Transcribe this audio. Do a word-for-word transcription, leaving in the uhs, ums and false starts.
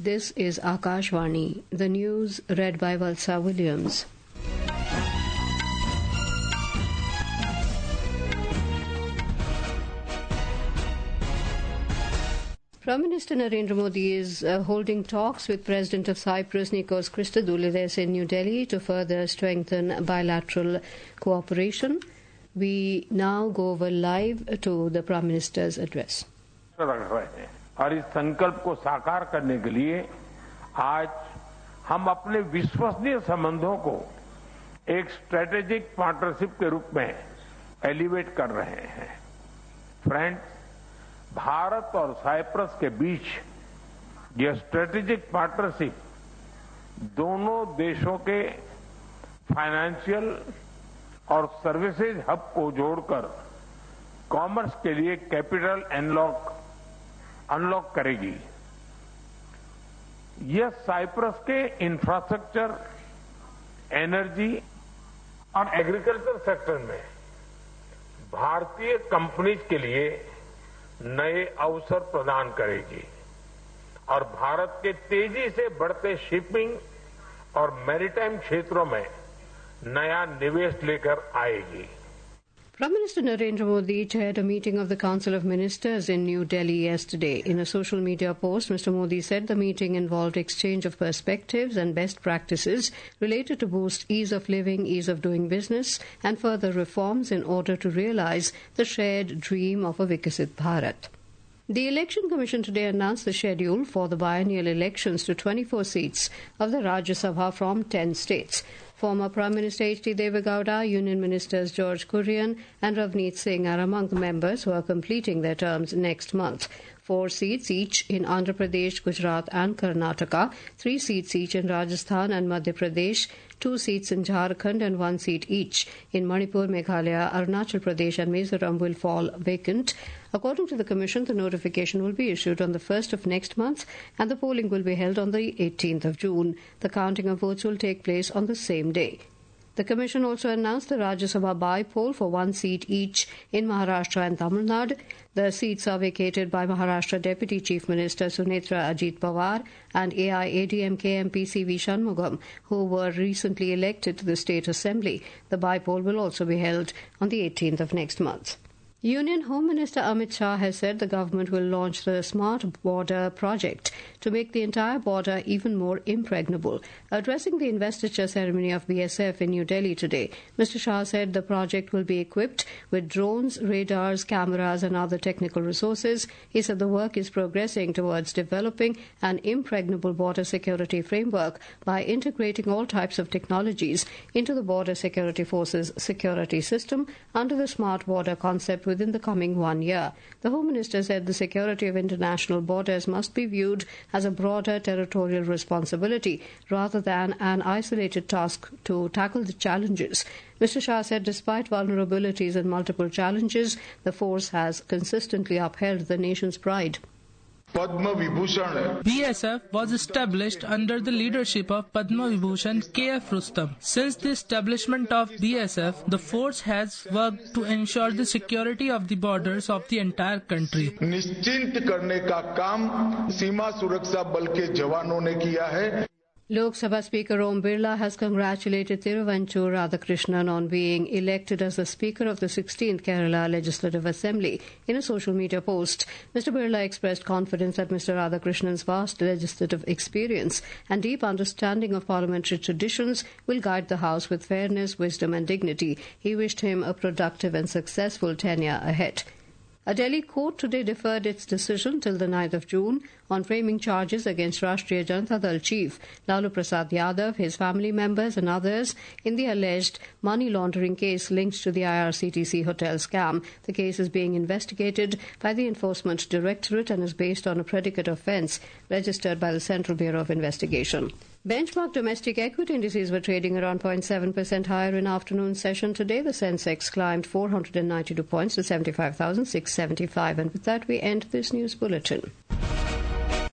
This is Akashvani, the news read by Valsa Williams. Prime Minister Narendra Modi is uh, holding talks with President of Cyprus Nikos Christodoulides in New Delhi to further strengthen bilateral cooperation. We now go over live to the Prime Minister's address. और इस संकल्प को साकार करने के लिए आज हम अपने विश्वसनीय संबंधों को एक स्ट्रेटेजिक पार्टनरशिप के रूप में एलिवेट कर रहे हैं। फ्रेंड्स, भारत और साइप्रस के बीच यह स्ट्रेटेजिक पार्टनरशिप दोनों देशों के फाइनेंशियल और सर्विसेज हब को जोड़कर कॉमर्स के लिए कैपिटल अनलॉक अनलॉक करेगी। यह साइप्रस के इंफ्रास्ट्रक्चर, एनर्जी और एग्रीकल्चर सेक्टर में भारतीय कंपनीज के लिए नए अवसर प्रदान करेगी और भारत के तेजी से बढ़ते शिपिंग और मैरीटाइम क्षेत्रों में नया निवेश लेकर आएगी। Prime Minister Narendra Modi chaired a meeting of the Council of Ministers in New Delhi yesterday. In a social media post, Mister Modi said the meeting involved exchange of perspectives and best practices related to boost ease of living, ease of doing business, and further reforms in order to realize the shared dream of a Vikasit Bharat. The Election Commission today announced the schedule for the biennial elections to twenty-four seats of the Rajya Sabha from ten states. Former Prime Minister H D Deve Gowda, Union Ministers George Kurian and Ravneet Singh are among the members who are completing their terms next month. Four seats each in Andhra Pradesh, Gujarat and Karnataka, three seats each in Rajasthan and Madhya Pradesh, two seats in Jharkhand and one seat each in Manipur, Meghalaya, Arunachal Pradesh and Mizoram will fall vacant. According to the Commission, the notification will be issued on the first of next month and the polling will be held on the eighteenth of June. The counting of votes will take place on the same day. The Commission also announced the Rajya Sabha by-poll for one seat each in Maharashtra and Tamil Nadu. The seats are vacated by Maharashtra Deputy Chief Minister Sunetra Ajit Pawar and A I A D M K M P C V Shanmugam, who were recently elected to the State Assembly. The by-poll will also be held on the eighteenth of next month. Union Home Minister Amit Shah has said the government will launch the Smart Border project to make the entire border even more impregnable. Addressing the investiture ceremony of B S F in New Delhi today, Mister Shah said the project will be equipped with drones, radars, cameras and other technical resources. He said the work is progressing towards developing an impregnable border security framework by integrating all types of technologies into the Border Security Force's security system under the Smart Border concept within the coming one year. The Home Minister said the security of international borders must be viewed as a broader territorial responsibility rather than an isolated task to tackle the challenges. Mister Shah said despite vulnerabilities and multiple challenges, the force has consistently upheld the nation's pride. B S F was established under the leadership of Padma Vibhushan K F Rustam. Since the establishment of B S F, the force has worked to ensure the security of the borders of the entire country. निश्चिंत करने का काम सीमा सुरक्षा बल के जवानों ने किया है. Lok Sabha Speaker Om Birla has congratulated Thiruvanchur Radhakrishnan on being elected as the Speaker of the sixteenth Kerala Legislative Assembly. In a social media post, Mister Birla expressed confidence that Mister Radhakrishnan's vast legislative experience and deep understanding of parliamentary traditions will guide the House with fairness, wisdom and dignity. He wished him a productive and successful tenure ahead. A Delhi court today deferred its decision till the ninth of June on framing charges against Rashtriya Janata Dal chief Lalu Prasad Yadav, his family members and others in the alleged money laundering case linked to the I R C T C hotel scam. The case is being investigated by the Enforcement Directorate and is based on a predicate offence registered by the Central Bureau of Investigation. Benchmark domestic equity indices were trading around zero point seven percent higher in afternoon session today. The Sensex climbed four hundred ninety-two points to seventy-five thousand six hundred seventy-five. And with that, we end this news bulletin.